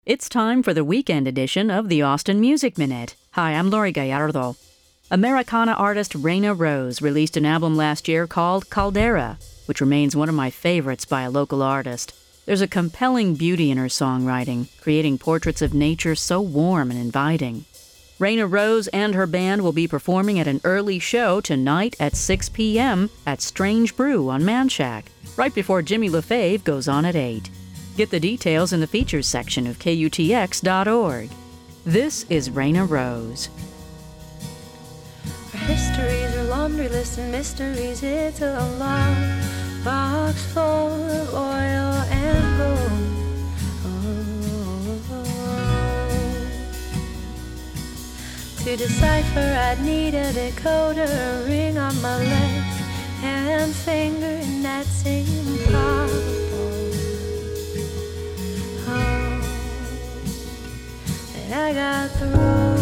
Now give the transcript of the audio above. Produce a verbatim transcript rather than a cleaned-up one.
It's time for the weekend edition of the Austin Music Minute. Hi, I'm Lori Gallardo. Americana artist Reyna Rose released an album last year called Caldera, which remains one of my favorites by a local artist. There's a compelling beauty in her songwriting, creating portraits of nature so warm and inviting. Reyna Rose and her band will be performing at an early show tonight at six p.m. at Strange Brew on Manchac, right before Jimmy LaFave goes on at eight. Get the details in the features section of K U T X dot org. This is Reyna Rose. Our histories are laundry lists and mysteries. It's a long box full of oil and gold. Oh. To decipher, I'd need a decoder, a ring on my left hand finger, and that's impossible. I got the road.